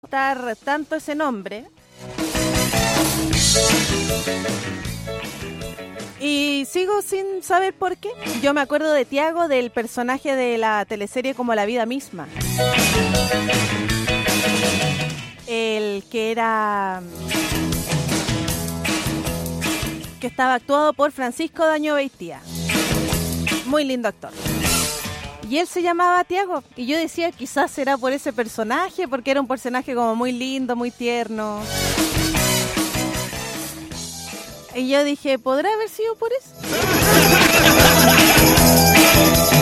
gustar tanto ese nombre. Y sigo sin saber por qué. Yo me acuerdo de Tiago, del personaje de la teleserie Como la vida misma. El que era... que estaba actuado por Francisco Daño Beitía. Muy lindo actor. Y él se llamaba Tiago. Y yo decía, quizás será por ese personaje, porque era un personaje como muy lindo, muy tierno. Y yo dije, ¿podrá haber sido por eso?